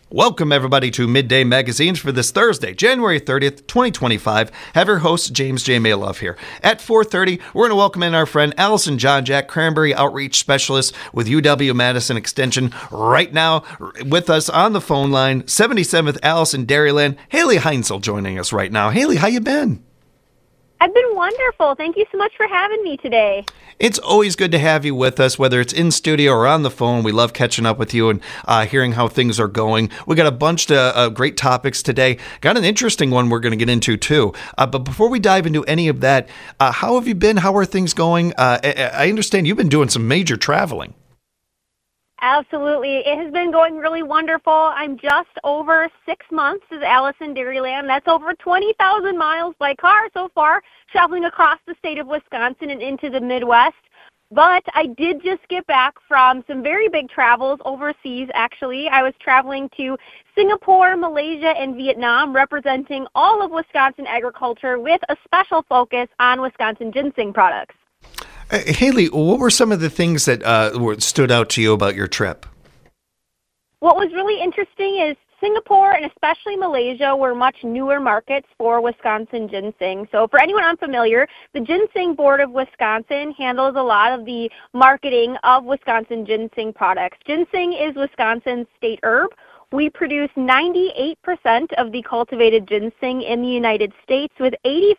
Welcome, everybody, to Midday Magazines for this Thursday, January 30th, 2025. Have your host, James J. Maloff here. At 4:30, we're going to welcome in our friend Allison John Jack, Cranberry Outreach Specialist with UW-Madison Extension. Right now, with us on the phone line, 77th Allison Dairyland, Haley Heinzel joining us right now. Haley, how you been? I've been wonderful. Thank you so much for having me today. It's always good to have you with us, whether it's in studio or on the phone. We love catching up with you and hearing how things are going. We got a bunch of great topics today. Got an interesting one we're going to get into, too. But before we dive into any of that, how have you been? How are things going? I understand you've been doing some major traveling. Absolutely. It has been going really wonderful. I'm just over 6 months as Allison Dairyland. That's over 20,000 miles by car so far, traveling across the state of Wisconsin and into the Midwest. But I did just get back from some very big travels overseas, actually. I was traveling to Singapore, Malaysia, and Vietnam, representing all of Wisconsin agriculture with a special focus on Wisconsin ginseng products. Haley, what were some of the things that stood out to you about your trip? What was really interesting is Singapore and especially Malaysia were much newer markets for Wisconsin ginseng. So for anyone unfamiliar, the Ginseng Board of Wisconsin handles a lot of the marketing of Wisconsin ginseng products. Ginseng is Wisconsin's state herb. We produce 98% of the cultivated ginseng in the United States, with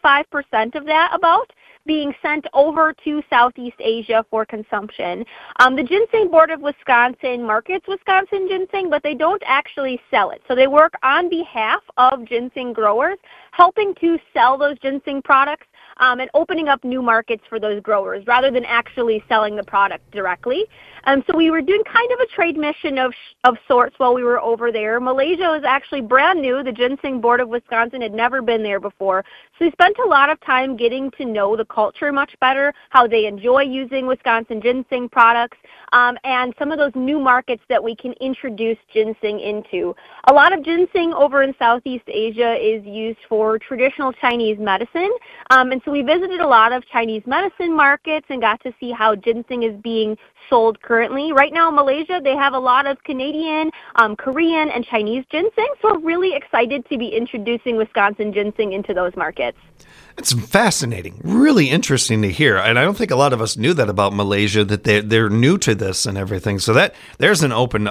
85% of that about being sent over to Southeast Asia for consumption. The Ginseng Board of Wisconsin markets Wisconsin ginseng, but they don't actually sell it. So they work on behalf of ginseng growers, helping to sell those ginseng products and opening up new markets for those growers rather than actually selling the product directly. So we were doing kind of a trade mission of sorts while we were over there. Malaysia was actually brand new. The Ginseng Board of Wisconsin had never been there before. So we spent a lot of time getting to know the culture much better, how they enjoy using Wisconsin ginseng products, and some of those new markets that we can introduce ginseng into. A lot of ginseng over in Southeast Asia is used for traditional Chinese medicine, and so we visited a lot of Chinese medicine markets and got to see how ginseng is being sold currently. Right now in Malaysia, they have a lot of Canadian, Korean, and Chinese ginseng, so we're really excited to be introducing Wisconsin ginseng into those markets. It's fascinating, really interesting to hear, and I don't think a lot of us knew that about Malaysia, that they're new to this and everything. So that there's an open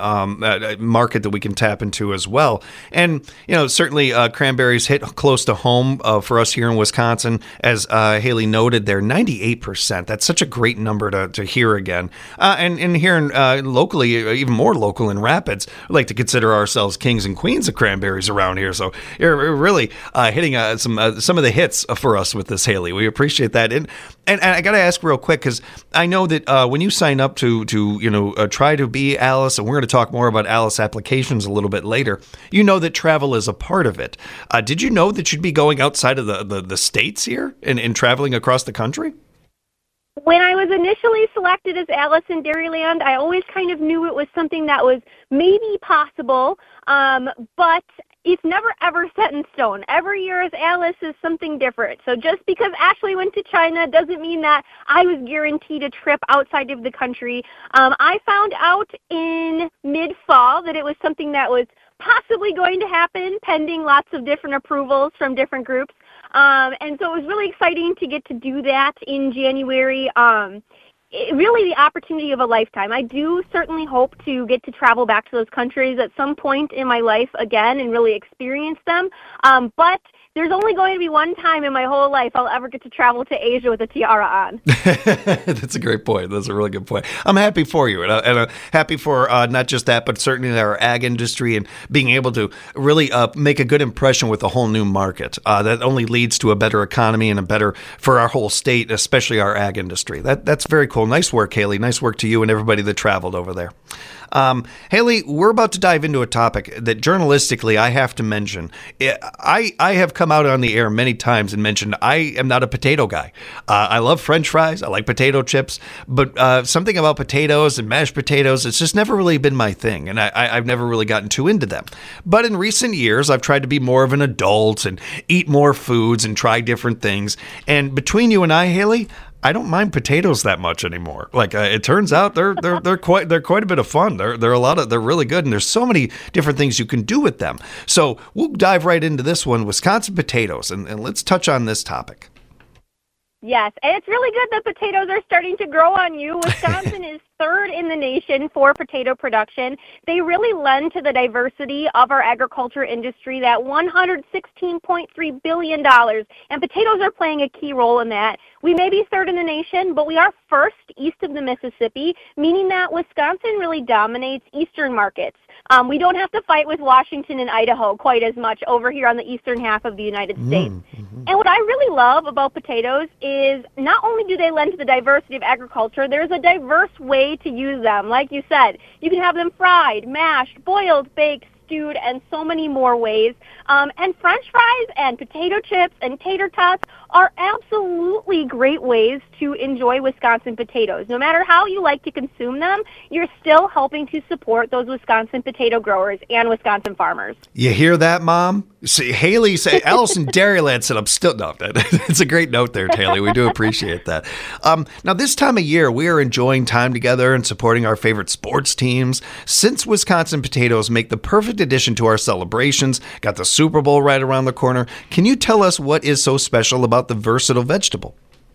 market that we can tap into as well. And certainly cranberries hit close to home for us here in Wisconsin, as Haley noted. They're 98%. That's such a great number to hear again. And here locally, even more local in Rapids, we like to consider ourselves kings and queens of cranberries around here. So you're really hitting some of the hits for us with this, Haley. We appreciate that. And I got to ask real quick, because I know that when you sign up to try to be Alice, and we're going to talk more about Alice applications a little bit later, you know that travel is a part of it. Did you know that you'd be going outside of the states here and traveling across the country? When I was initially selected as Alice in Dairyland, I always kind of knew it was something that was maybe possible, but it's never ever set in stone. Every year as Alice is something different. So just because Ashley went to China doesn't mean that I was guaranteed a trip outside of the country. I found out in mid-fall that it was something that was possibly going to happen, pending lots of different approvals from different groups. And so it was really exciting to get to do that in January. Really the opportunity of a lifetime. I do certainly hope to get to travel back to those countries at some point in my life again and really experience them. But there's only going to be one time in my whole life I'll ever get to travel to Asia with a tiara on. That's a great point. That's a really good point. I'm happy for you, and I'm happy for not just that, but certainly our ag industry and being able to really make a good impression with a whole new market. That only leads to a better economy and a better for our whole state, especially our ag industry. That's very cool. Nice work, Haley. Nice work to you and everybody that traveled over there. Haley, we're about to dive into a topic that journalistically I have to mention. I have come out on the air many times and mentioned I am not a potato guy. I love French fries. I like potato chips, but something about potatoes and mashed potatoes, it's just never really been my thing, and I've never really gotten too into them. But in recent years, I've tried to be more of an adult and eat more foods and try different things. And between you and I, Haley, I don't mind potatoes that much anymore. Like it turns out they're quite a bit of fun. They're really good, and there's so many different things you can do with them. So we'll dive right into this one, Wisconsin potatoes, and let's touch on this topic. Yes, and it's really good that potatoes are starting to grow on you. Wisconsin is third in the nation for potato production. They really lend to the diversity of our agriculture industry, that $116.3 billion, and potatoes are playing a key role in that. We may be third in the nation, but we are first east of the Mississippi, meaning that Wisconsin really dominates eastern markets. We don't have to fight with Washington and Idaho quite as much over here on the eastern half of the United States. Mm-hmm. And what I really love about potatoes is not only do they lend to the diversity of agriculture, there's a diverse way to use them. Like you said, you can have them fried, mashed, boiled, baked, stewed, and so many more ways. And French fries and potato chips and tater tots are absolutely great ways to enjoy Wisconsin potatoes. No matter how you like to consume them, you're still helping to support those Wisconsin potato growers and Wisconsin farmers. You hear that, Mom? See, Haley say, Allison Dairyland said, I'm still, no, it's a great note there, Haley. We do appreciate that. Now, this time of year, we are enjoying time together and supporting our favorite sports teams. Since Wisconsin potatoes make the perfect addition to our celebrations, got the Super Bowl right around the corner, can you tell us what is so special about the versatile vegetable?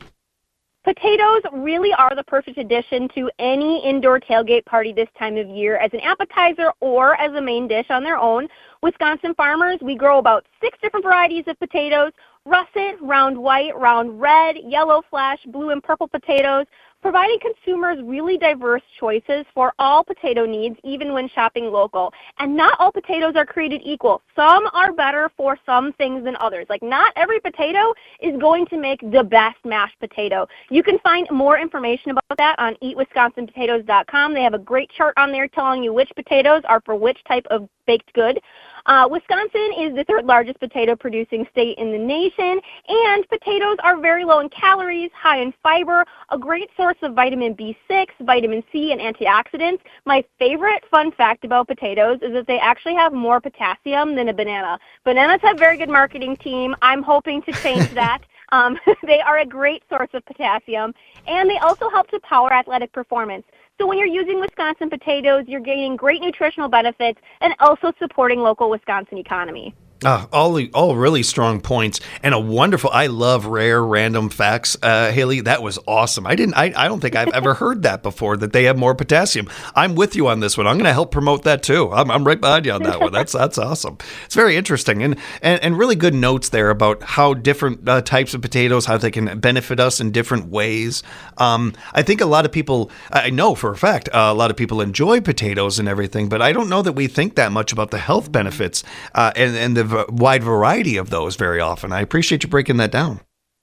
Potatoes really are the perfect addition to any indoor tailgate party this time of year as an appetizer or as a main dish on their own. Wisconsin farmers, we grow about 6 different varieties of potatoes: russet, round white, round red, yellow flash, blue, and purple potatoes, providing consumers really diverse choices for all potato needs, even when shopping local. And not all potatoes are created equal. Some are better for some things than others. Like, not every potato is going to make the best mashed potato. You can find more information about that on eatwisconsinpotatoes.com. They have a great chart on there telling you which potatoes are for which type of baked good. Wisconsin is the third largest potato producing state in the nation, and potatoes are very low in calories, high in fiber, a great source of vitamin B6, vitamin C, and antioxidants. My favorite fun fact about potatoes is that they actually have more potassium than a banana. Bananas have a very good marketing team. I'm hoping to change that. They are a great source of potassium, and they also help to power athletic performance. So when you're using Wisconsin potatoes, you're gaining great nutritional benefits and also supporting local Wisconsin economy. All really strong points, and a wonderful. I love rare random facts, Haley. That was awesome. I don't think I've ever heard that before. That they have more potassium. I'm with you on this one. I'm going to help promote that too. I'm right behind you on that one. That's awesome. It's very interesting and really good notes there about how different types of potatoes, how they can benefit us in different ways. I think a lot of people, I know for a fact, a lot of people enjoy potatoes and everything, but I don't know that we think that much about the health benefits and the wide variety of those very often. I appreciate you breaking that down.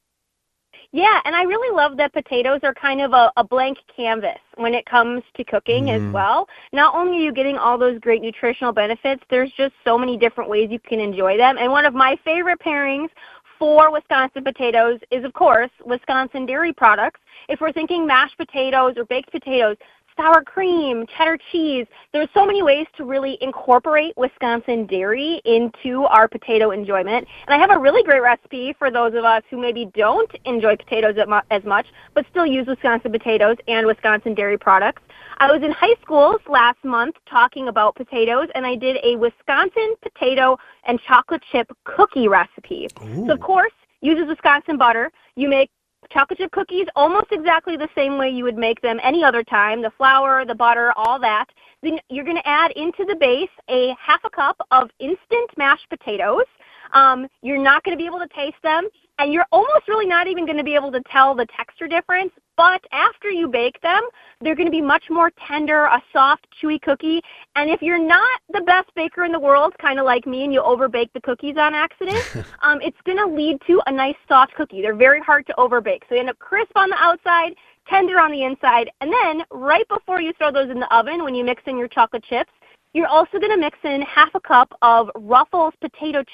Yeah, and I really love that potatoes are kind of a blank canvas when it comes to cooking as well. Not only are you getting all those great nutritional benefits, there's just so many different ways you can enjoy them. And one of my favorite pairings for Wisconsin potatoes is, of course, Wisconsin dairy products. If we're thinking mashed potatoes or baked potatoes, sour cream, cheddar cheese. There's so many ways to really incorporate Wisconsin dairy into our potato enjoyment. And I have a really great recipe for those of us who maybe don't enjoy potatoes as much, but still use Wisconsin potatoes and Wisconsin dairy products. I was in high school last month talking about potatoes, and I did a Wisconsin potato and chocolate chip cookie recipe. Ooh. So, of course, uses Wisconsin butter. You make chocolate chip cookies almost exactly the same way you would make them any other time, the flour, the butter, all that. Then you're going to add into the base a half a cup of instant mashed potatoes. You're not going to be able to taste them, and you're almost really not even going to be able to tell the texture difference. But after you bake them, they're going to be much more tender, a soft, chewy cookie. And if you're not the best baker in the world, kind of like me, and you overbake the cookies on accident, it's going to lead to a nice soft cookie. They're very hard to overbake. So you end up crisp on the outside, tender on the inside. And then right before you throw those in the oven, when you mix in your chocolate chips, you're also going to mix in half a cup of Ruffles potato chips.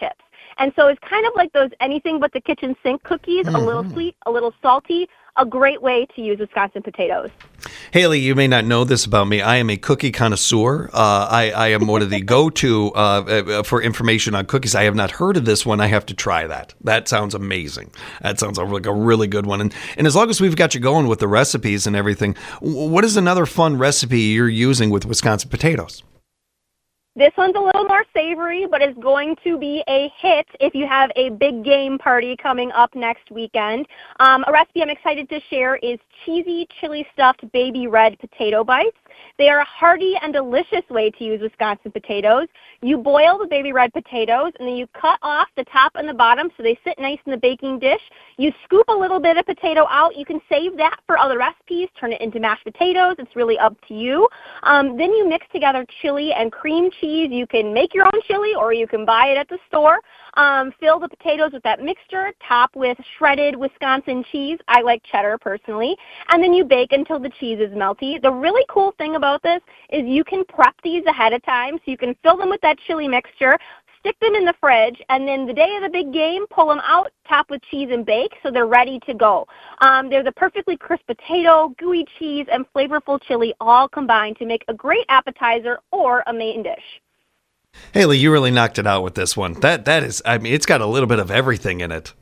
And so it's kind of like those anything but the kitchen sink cookies, a little sweet, a little salty, a great way to use Wisconsin potatoes. Haley, you may not know this about me. I am a cookie connoisseur. I am one of the go-to for information on cookies. I have not heard of this one. I have to try that. That sounds amazing. That sounds like a really good one. And as long as we've got you going with the recipes and everything, what is another fun recipe you're using with Wisconsin potatoes? This one's a little more savory, but it's going to be a hit if you have a big game party coming up next weekend. A recipe I'm excited to share is cheesy chili stuffed baby red potato bites. They are a hearty and delicious way to use Wisconsin potatoes. You boil the baby red potatoes, and then you cut off the top and the bottom so they sit nice in the baking dish. You scoop a little bit of potato out. You can save that for other recipes, turn it into mashed potatoes. It's really up to you. Then you mix together chili and cream cheese. You can make your own chili, or you can buy it at the store. Fill the potatoes with that mixture, top with shredded Wisconsin cheese. I like cheddar personally. And then you bake until the cheese is melty. The really cool thing about this is you can prep these ahead of time, so you can fill them with that chili mixture, stick them in the fridge, and then the day of the big game, pull them out, top with cheese, and bake so they're ready to go. They're the perfectly crisp potato, gooey cheese, and flavorful chili all combined to make a great appetizer or a main dish. Haley, you really knocked it out with this one. That is, I mean, it's got a little bit of everything in it.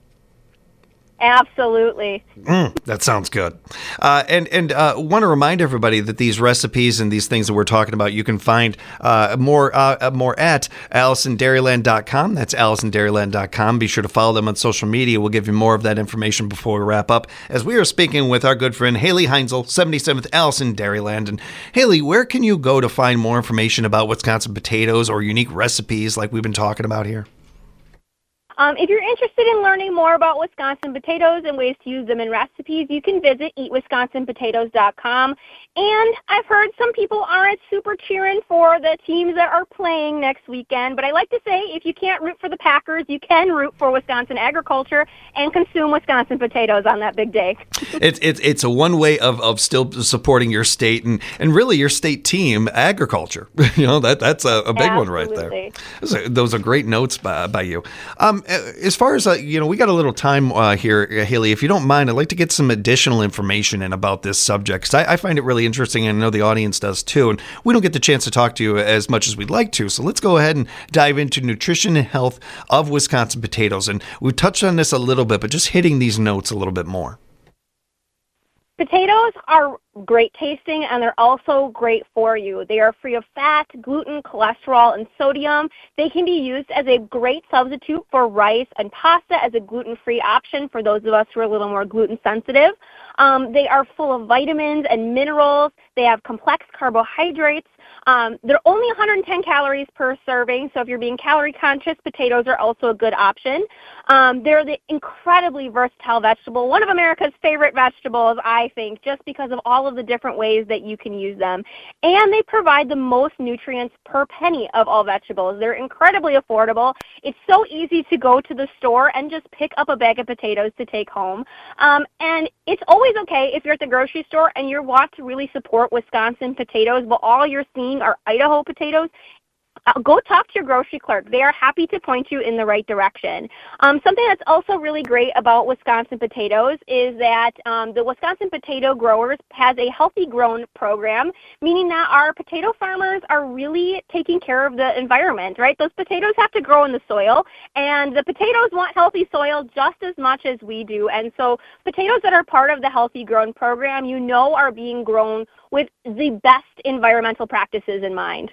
Absolutely. That sounds good. And want to remind everybody that these recipes and these things that we're talking about, you can find more at AllisonDairyland.com. That's AllisonDairyland.com. Be sure to follow them on social media. We'll give you more of that information before we wrap up, as we are speaking with our good friend Haley Heinzel, 77th Allison Dairyland. And Haley, where can you go to find more information about Wisconsin potatoes or unique recipes like we've been talking about here? If you're interested in learning more about Wisconsin potatoes and ways to use them in recipes, you can visit eatwisconsinpotatoes.com. And I've heard some people aren't super cheering for the teams that are playing next weekend, but I like to say if you can't root for the Packers, you can root for Wisconsin agriculture and consume Wisconsin potatoes on that big day. It's a one way of still supporting your state and really your state team, agriculture. You know, that's a big one right there. Those are great notes by you. As far as, we got a little time here, Haley. If you don't mind, I'd like to get some additional information in about this subject, because I find it really interesting, and I know the audience does too, and we don't get the chance to talk to you as much as we'd like to. So let's go ahead and dive into nutrition and health of Wisconsin potatoes. And we've touched on this a little bit, but just hitting these notes a little bit more. Potatoes are great tasting, and they're also great for you. They are free of fat, gluten, cholesterol, and sodium. They can be used as a great substitute for rice and pasta as a gluten-free option for those of us who are a little more gluten sensitive. They are full of vitamins and minerals. They have complex carbohydrates. They're only 110 calories per serving, so if you're being calorie conscious, potatoes are also a good option. They're the incredibly versatile vegetable, one of America's favorite vegetables, I think, just because of all of the different ways that you can use them. And they provide the most nutrients per penny of all vegetables. They're incredibly affordable. It's so easy to go to the store and just pick up a bag of potatoes to take home. And it's always okay if you're at the grocery store and you want to really support Wisconsin potatoes, but all you're seeing are Idaho potatoes. Go talk to your grocery clerk. They are happy to point you in the right direction. Something that's also really great about Wisconsin potatoes is that the Wisconsin Potato Growers has a healthy grown program, meaning that our potato farmers are really taking care of the environment, right? Those potatoes have to grow in the soil, and the potatoes want healthy soil just as much as we do. And so potatoes that are part of the Healthy Grown program, are being grown with the best environmental practices in mind.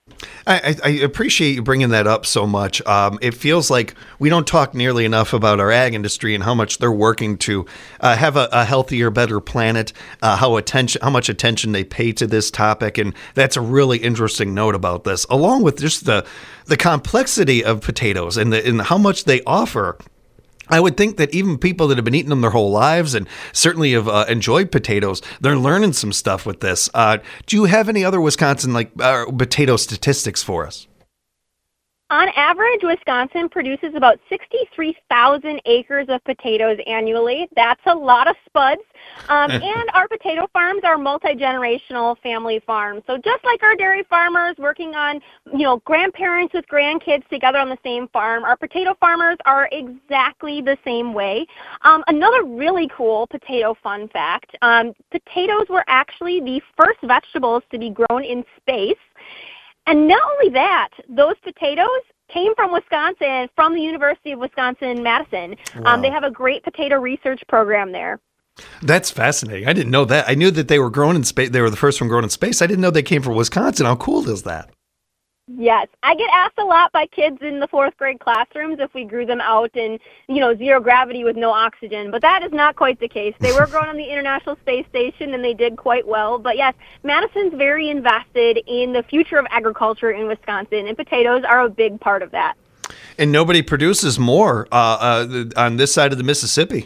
I appreciate you bringing that up so much. It feels like we don't talk nearly enough about our ag industry and how much they're working to have a healthier, better planet, how much attention they pay to this topic. And that's a really interesting note about this, along with just the complexity of potatoes and how much they offer. I would think that even people that have been eating them their whole lives and certainly have enjoyed potatoes, they're learning some stuff with this. Do you have any other Wisconsin potato statistics for us? On average, Wisconsin produces about 63,000 acres of potatoes annually. That's a lot of spuds. And our potato farms are multi-generational family farms. So just like our dairy farmers working on, grandparents with grandkids together on the same farm, our potato farmers are exactly the same way. Another really cool potato fun fact, potatoes were actually the first vegetables to be grown in space. And not only that, those potatoes came from Wisconsin, from the University of Wisconsin-Madison. Wow. They have a great potato research program there. That's fascinating. I didn't know that. I knew that they were grown in space. They were the first one grown in space. I didn't know they came from Wisconsin. How cool is that? Yes. I get asked a lot by kids in the fourth grade classrooms if we grew them out in, zero gravity with no oxygen. But that is not quite the case. They were grown on the International Space Station, and they did quite well. But yes, Madison's very invested in the future of agriculture in Wisconsin, and potatoes are a big part of that. And nobody produces more on this side of the Mississippi.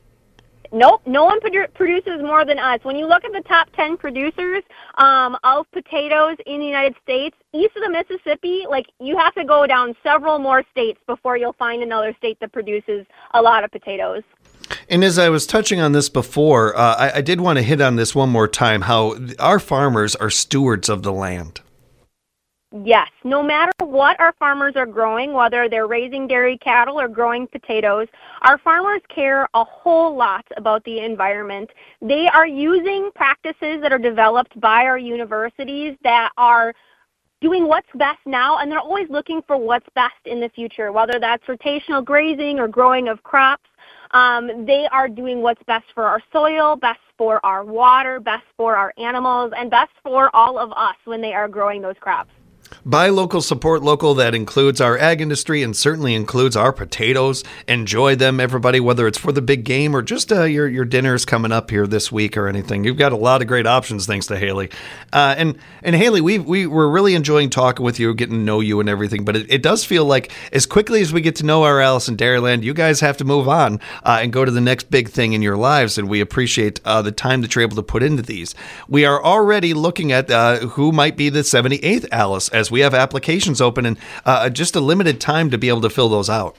Nope, no one produces more than us. When you look at the top 10 producers of potatoes in the United States, east of the Mississippi, you have to go down several more states before you'll find another state that produces a lot of potatoes. And as I was touching on this before, I did want to hit on this one more time, how our farmers are stewards of the land. Yes, no matter what our farmers are growing, whether they're raising dairy cattle or growing potatoes, our farmers care a whole lot about the environment. They are using practices that are developed by our universities that are doing what's best now, and they're always looking for what's best in the future, whether that's rotational grazing or growing of crops. They are doing what's best for our soil, best for our water, best for our animals, and best for all of us when they are growing those crops. Buy local, support local. That includes our ag industry and certainly includes our potatoes. Enjoy them, everybody, whether it's for the big game or just your dinners coming up here this week or anything. You've got a lot of great options thanks to Haley. And Haley, we were really enjoying talking with you, getting to know you and everything, but it does feel like as quickly as we get to know our Alice in Dairyland, you guys have to move on and go to the next big thing in your lives, and we appreciate the time that you're able to put into these. We are already looking at who might be the 78th Alice, as we have applications open and just a limited time to be able to fill those out.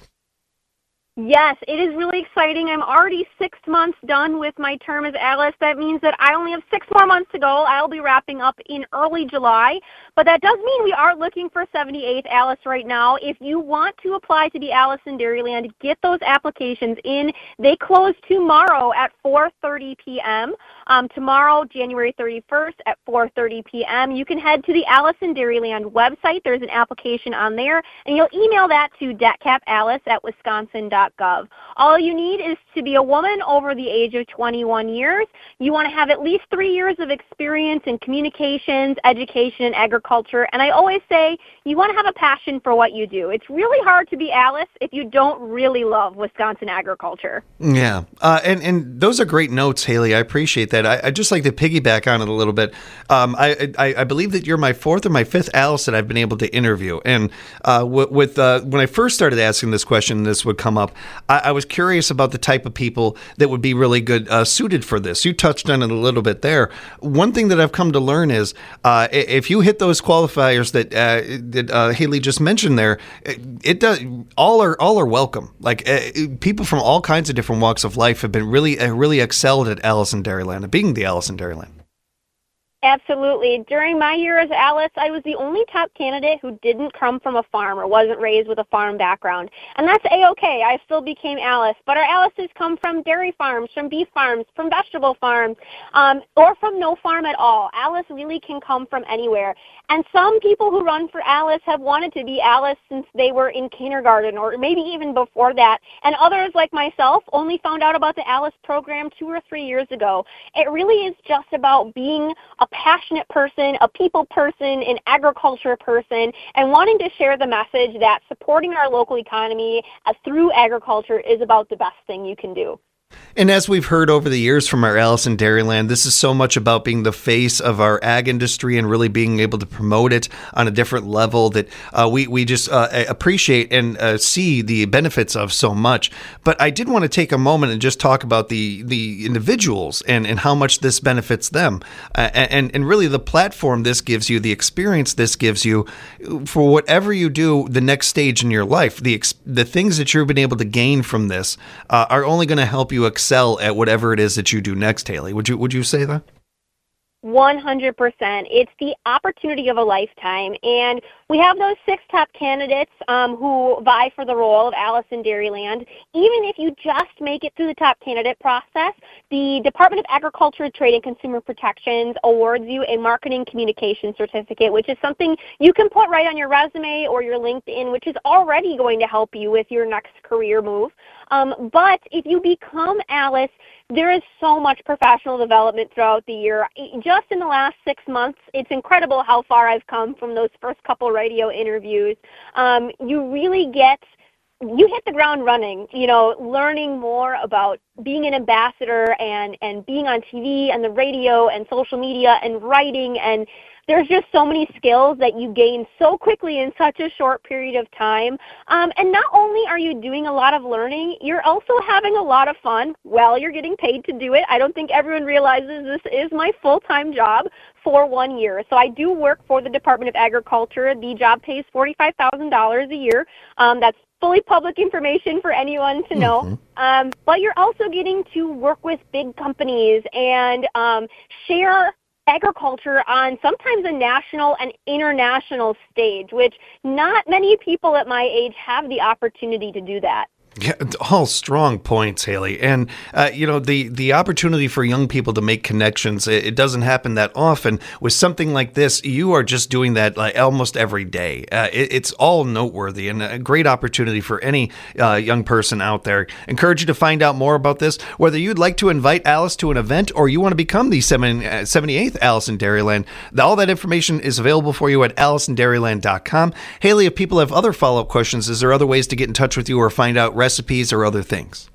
Yes, it is really exciting. I'm already 6 months done with my term as Alice. That means that I only have 6 more months to go. I'll be wrapping up in early July. But that does mean we are looking for 78th Alice right now. If you want to apply to be Alice in Dairyland, get those applications in. They close tomorrow at 4:30 p.m. Tomorrow, January 31st at 4:30 p.m. You can head to the Alice in Dairyland website. There's an application on there, and you'll email that to datcapalice@wisconsin.gov. All you need is to be a woman over the age of 21 years. You want to have at least 3 years of experience in communications, education, and agriculture. And I always say you want to have a passion for what you do. It's really hard to be Alice if you don't really love Wisconsin agriculture. Yeah, and those are great notes, Haley. I appreciate that. I'd just like to piggyback on it a little bit. I believe that you're my fourth or my fifth Alice that I've been able to interview. And when I first started asking this question, this would come up, I was curious about the type of people that would be really good suited for this. You touched on it a little bit there. One thing that I've come to learn is if you hit those qualifiers that Haley just mentioned there, it does all are welcome. People from all kinds of different walks of life have been really excelled at Alice in Dairyland, being the Alice in Dairyland. Absolutely. During my year as Alice, I was the only top candidate who didn't come from a farm or wasn't raised with a farm background. And that's A-okay. I still became Alice. But our Alices come from dairy farms, from beef farms, from vegetable farms, or from no farm at all. Alice really can come from anywhere. And some people who run for Alice have wanted to be Alice since they were in kindergarten or maybe even before that. And others, like myself, only found out about the Alice program 2 or 3 years ago. It really is just about being a passionate person, a people person, an agriculture person, and wanting to share the message that supporting our local economy through agriculture is about the best thing you can do. And as we've heard over the years from our Alice in Dairyland, this is so much about being the face of our ag industry and really being able to promote it on a different level that we just appreciate and see the benefits of so much. But I did want to take a moment and just talk about the individuals and how much this benefits them. And really the platform this gives you, the experience this gives you for whatever you do the next stage in your life. The things that you've been able to gain from this are only going to help you excel at whatever it is that you do next, Haley. Would you say that? 100%. It's the opportunity of a lifetime. And we have those 6 top candidates who vie for the role of Alice in Dairyland. Even if you just make it through the top candidate process, the Department of Agriculture, Trade, and Consumer Protections awards you a marketing communication certificate, which is something you can put right on your resume or your LinkedIn, which is already going to help you with your next career move. But if you become Alice, there is so much professional development throughout the year. Just in the last 6 months, it's incredible how far I've come from those first couple radio interviews. You hit the ground running, learning more about being an ambassador and being on TV and the radio and social media and writing, and there's just so many skills that you gain so quickly in such a short period of time. And not only are you doing a lot of learning, you're also having a lot of fun while you're getting paid to do it. I don't think everyone realizes this is my full-time job for 1 year. So I do work for the Department of Agriculture. The job pays $45,000 a year. That's fully public information for anyone to know. But you're also getting to work with big companies and share agriculture on sometimes a national and international stage, which not many people at my age have the opportunity to do that. Yeah, all strong points, Haley. And, the opportunity for young people to make connections, it doesn't happen that often. With something like this, you are just doing that like almost every day. It's all noteworthy and a great opportunity for any young person out there. Encourage you to find out more about this, whether you'd like to invite Alice to an event or you want to become the 78th Alice in Dairyland. All that information is available for you at AliceInDairyland.com. Haley, if people have other follow-up questions, is there other ways to get in touch with you or find out recipes or other things?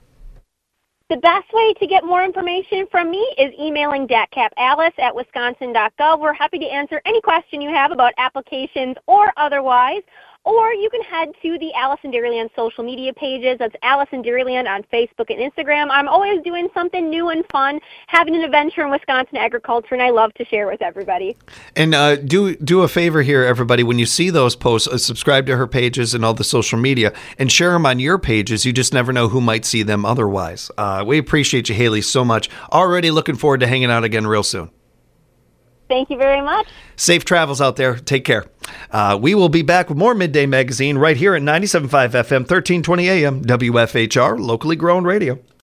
The best way to get more information from me is emailing datcapalice@wisconsin.gov. We're happy to answer any question you have about applications or otherwise. Or you can head to the Alice in Dairyland social media pages. That's Alice in Dairyland on Facebook and Instagram. I'm always doing something new and fun, having an adventure in Wisconsin agriculture, and I love to share with everybody. And do a favor here, everybody. When you see those posts, subscribe to her pages and all the social media and share them on your pages. You just never know who might see them otherwise. We appreciate you, Haley, so much. Already looking forward to hanging out again real soon. Thank you very much. Safe travels out there. Take care. We will be back with more Midday Magazine right here at 97.5 FM, 1320 AM, WFHR, locally grown radio.